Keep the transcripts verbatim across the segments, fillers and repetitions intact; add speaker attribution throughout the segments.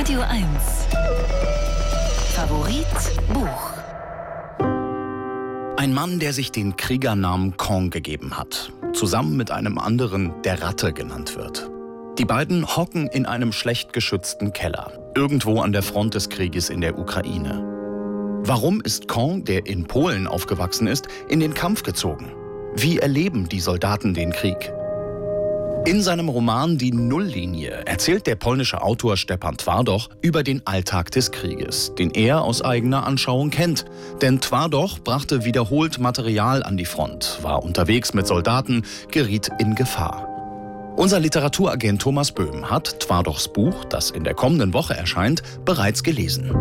Speaker 1: Radio eins. Favorit Buch.
Speaker 2: Ein Mann, der sich den Kriegernamen Caen gegeben hat, zusammen mit einem anderen, der Ratte genannt wird. Die beiden hocken in einem schlecht geschützten Keller, irgendwo an der Front des Krieges in der Ukraine. Warum ist Caen, der in Polen aufgewachsen ist, in den Kampf gezogen? Wie erleben die Soldaten den Krieg? In seinem Roman Die Nulllinie erzählt der polnische Autor Stepan Twardoch über den Alltag des Krieges, den er aus eigener Anschauung kennt. Denn Twardoch brachte wiederholt Material an die Front, war unterwegs mit Soldaten, geriet in Gefahr. Unser Literaturagent Thomas Böhm hat Twardochs Buch, das in der kommenden Woche erscheint, bereits gelesen.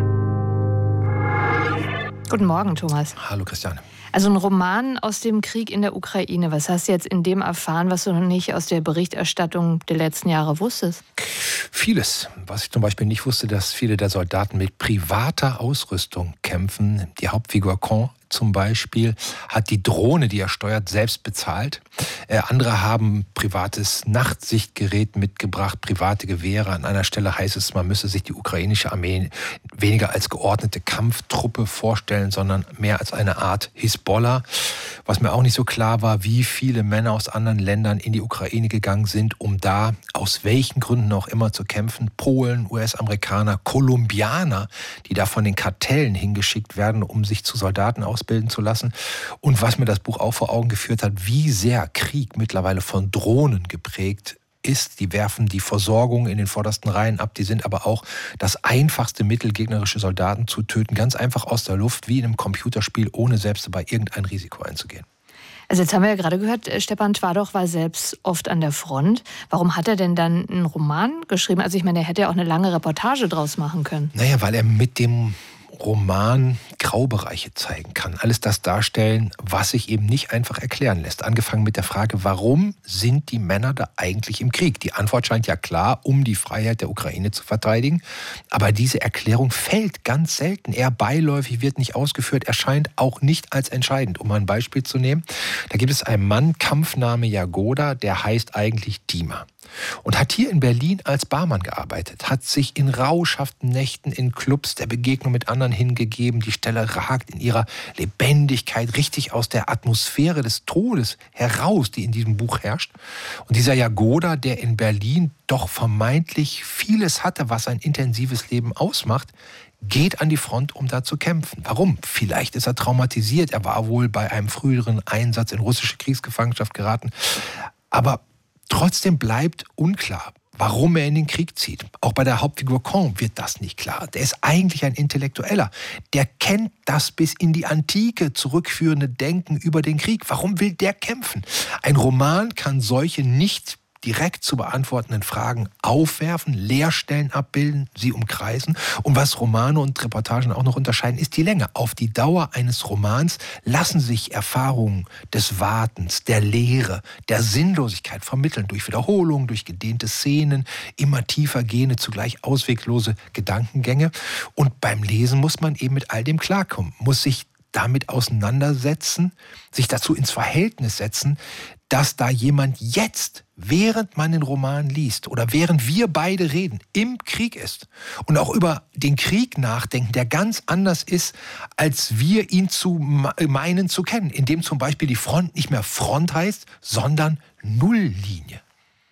Speaker 3: Guten Morgen, Thomas.
Speaker 4: Hallo, Christiane.
Speaker 3: Also ein Roman aus dem Krieg in der Ukraine. Was hast du jetzt in dem erfahren, was du noch nicht aus der Berichterstattung der letzten Jahre wusstest?
Speaker 4: Vieles. Was ich zum Beispiel nicht wusste, dass viele der Soldaten mit privater Ausrüstung kämpfen. Die Hauptfigur Caen zum Beispiel hat die Drohne, die er steuert, selbst bezahlt. Äh, andere haben privates Nachtsichtgerät mitgebracht, private Gewehre. An einer Stelle heißt es, man müsse sich die ukrainische Armee weniger als geordnete Kampftruppe vorstellen, sondern mehr als eine Art Hisbollah. Was mir auch nicht so klar war, wie viele Männer aus anderen Ländern in die Ukraine gegangen sind, um da aus welchen Gründen auch immer zu kämpfen. Polen, U S-Amerikaner, Kolumbianer, die da von den Kartellen hingeschickt werden, um sich zu Soldaten ausbilden zu lassen. Und was mir das Buch auch vor Augen geführt hat, wie sehr Krieg mittlerweile von Drohnen geprägt ist. Die werfen die Versorgung in den vordersten Reihen ab. Die sind aber auch das einfachste Mittel, gegnerische Soldaten zu töten. Ganz einfach aus der Luft, wie in einem Computerspiel, ohne selbst dabei irgendein Risiko einzugehen.
Speaker 3: Also jetzt haben wir ja gerade gehört, Stepan Twardoch war selbst oft an der Front. Warum hat er denn dann einen Roman geschrieben? Also ich meine, er hätte ja auch eine lange Reportage draus machen können.
Speaker 4: Naja, weil er mit dem Roman Graubereiche zeigen kann. Alles das darstellen, was sich eben nicht einfach erklären lässt. Angefangen mit der Frage, warum sind die Männer da eigentlich im Krieg? Die Antwort scheint ja klar, um die Freiheit der Ukraine zu verteidigen. Aber diese Erklärung fällt ganz selten. Eher beiläufig, wird nicht ausgeführt, erscheint auch nicht als entscheidend. Um mal ein Beispiel zu nehmen, da gibt es einen Mann, Kampfname Jagoda, der heißt eigentlich Dima. Und hat hier in Berlin als Barmann gearbeitet, hat sich in rauschhaften Nächten in Clubs der Begegnung mit anderen hingegeben. Die Stelle ragt in ihrer Lebendigkeit richtig aus der Atmosphäre des Todes heraus, die in diesem Buch herrscht. Und dieser Jagoda, der in Berlin doch vermeintlich vieles hatte, was ein intensives Leben ausmacht, geht an die Front, um da zu kämpfen. Warum? Vielleicht ist er traumatisiert. Er war wohl bei einem früheren Einsatz in russische Kriegsgefangenschaft geraten. Aber trotzdem bleibt unklar, warum er in den Krieg zieht. Auch bei der Hauptfigur Caen wird das nicht klar. Der ist eigentlich ein Intellektueller. Der kennt das bis in die Antike zurückführende Denken über den Krieg. Warum will der kämpfen? Ein Roman kann solche nicht direkt zu beantwortenden Fragen aufwerfen, Leerstellen abbilden, sie umkreisen. Und was Romane und Reportagen auch noch unterscheiden, ist die Länge. Auf die Dauer eines Romans lassen sich Erfahrungen des Wartens, der Leere, der Sinnlosigkeit vermitteln, durch Wiederholung, durch gedehnte Szenen, immer tiefer gehende, zugleich ausweglose Gedankengänge. Und beim Lesen muss man eben mit all dem klarkommen, muss sich damit auseinandersetzen, sich dazu ins Verhältnis setzen, dass da jemand jetzt, während man den Roman liest oder während wir beide reden, im Krieg ist und auch über den Krieg nachdenken, der ganz anders ist, als wir ihn zu meinen zu kennen, indem zum Beispiel die Front nicht mehr Front heißt, sondern Nulllinie.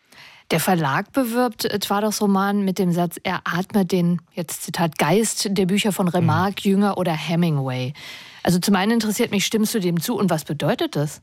Speaker 3: Der Verlag bewirbt Twardochs Roman mit dem Satz, er atmet den, jetzt Zitat, Geist der Bücher von Remarque, mhm. Jünger oder Hemingway. Also zum einen interessiert mich, stimmst du dem zu und was bedeutet das?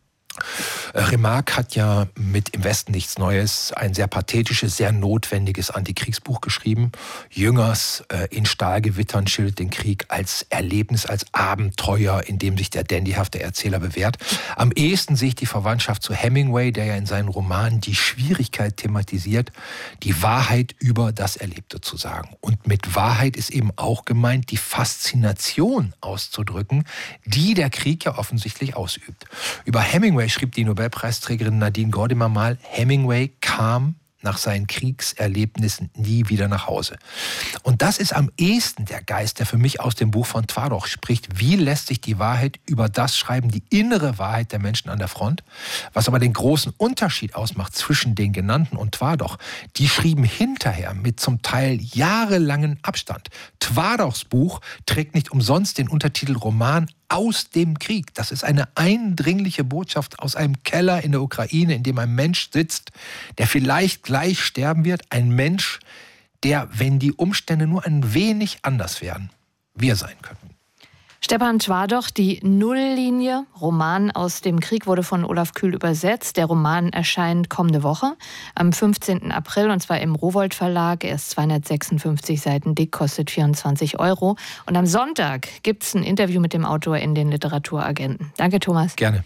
Speaker 4: Remarque hat ja mit Im Westen nichts Neues ein sehr pathetisches, sehr notwendiges Antikriegsbuch geschrieben. Jüngers äh, in Stahlgewittern schildert den Krieg als Erlebnis, als Abenteuer, in dem sich der dandyhafte Erzähler bewährt. Am ehesten sehe ich die Verwandtschaft zu Hemingway, der ja in seinen Romanen die Schwierigkeit thematisiert, die Wahrheit über das Erlebte zu sagen. Und mit Wahrheit ist eben auch gemeint, die Faszination auszudrücken, die der Krieg ja offensichtlich ausübt. Über Hemingway schrieb die Nobelpreisträgerin Nadine Gordimer mal, Hemingway kam nach seinen Kriegserlebnissen nie wieder nach Hause. Und das ist am ehesten der Geist, der für mich aus dem Buch von Twardoch spricht. Wie lässt sich die Wahrheit über das schreiben, die innere Wahrheit der Menschen an der Front? Was aber den großen Unterschied ausmacht zwischen den Genannten und Twardoch, die schrieben hinterher mit zum Teil jahrelangen Abstand. Twardochs Buch trägt nicht umsonst den Untertitel Roman aus dem Krieg. Das ist eine eindringliche Botschaft aus einem Keller in der Ukraine, in dem ein Mensch sitzt, der vielleicht gleich sterben wird. Ein Mensch, der, wenn die Umstände nur ein wenig anders wären, wir sein könnten.
Speaker 3: Stepan Twardoch, die Nulllinie, Roman aus dem Krieg, wurde von Olaf Kühl übersetzt. Der Roman erscheint kommende Woche am fünfzehnten April und zwar im Rowohlt Verlag. Er ist zweihundertsechsundfünfzig Seiten dick, kostet vierundzwanzig Euro. Und am Sonntag gibt es ein Interview mit dem Autor in den Literaturagenten. Danke, Thomas.
Speaker 4: Gerne.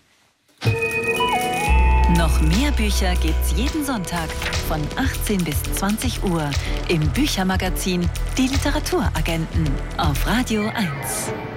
Speaker 1: Noch mehr Bücher gibt's jeden Sonntag von achtzehn bis zwanzig Uhr im Büchermagazin Die Literaturagenten auf Radio eins.